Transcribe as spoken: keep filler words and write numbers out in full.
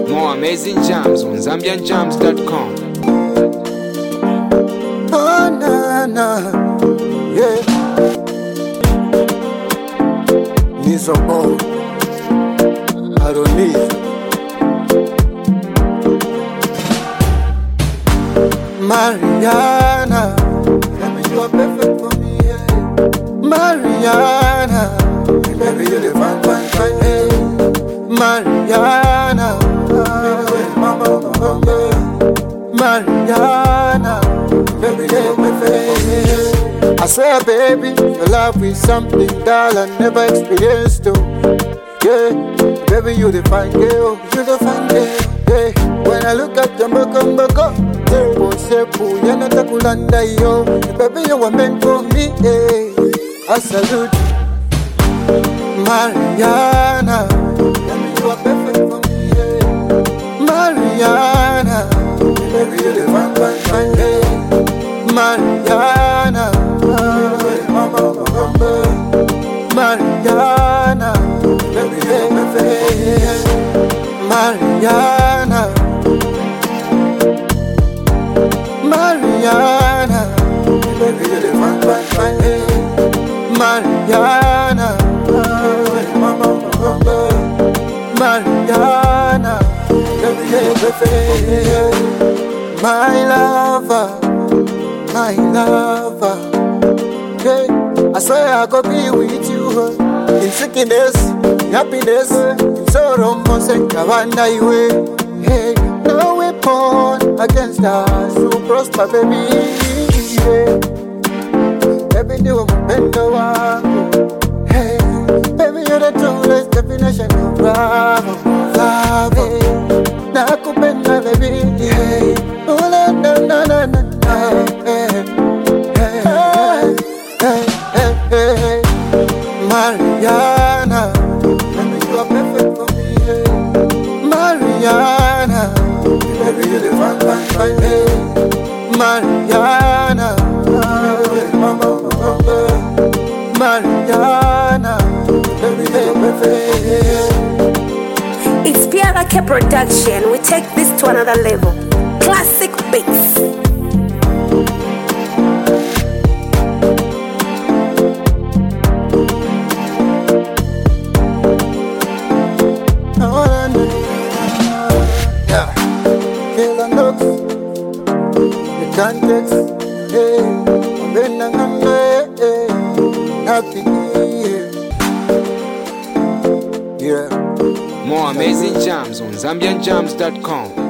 More amazing jams on Zambian Jams dot com. Oh, na, na, yeah. Needs a ball. I don't need. Mariana, baby, you are perfect for me, yeah. Mariana, baby, you're the fine, fine, fine, hey. Mariana, mama, mama, Mariana, baby, you're perfect. I swear, baby, your love is something that I never experienced, though. Yeah, baby, you the fine girl, you the fine girl. Yeah, when I look at your mboko mboko, tempo sepu yana takulanda yo. Baby, you were meant for me. Yeah, I salute you. Mariana, baby, you are perfect for me. Yeah, Mariana, baby, you the fine, fine, fine. Yeah, Mariana, mama, mama, Mariana, baby, you're perfect. Mariana, Mariana, baby, you're the fine, fine, fine, hey. Mariana, mama, mama, Mariana, baby, you're perfect. My lover, my lover, hey, I swear I could be with you, huh? In sickness, in happiness, in sorrow, most and Kavanda, you, hey, no weapon against us to prosper, baby. Yeah. Baby, do a bend over. Hey, baby, you're the truest definition of love, love. Hey, nakupenda, baby. Hey, oh na na na na na. Hey, hey, hey, hey, hey. Mariana, baby, you are perfect for me. Hey. Mariana, baby, you're the fine, fine, fine, hey. Mariana, mama, mama, Mariana, baby, you're perfect. It's P R K Production. We take this to another level. Classic beats. Context, hey, when I'm hey, happy, yeah. More amazing jams on Zambian Jams dot com.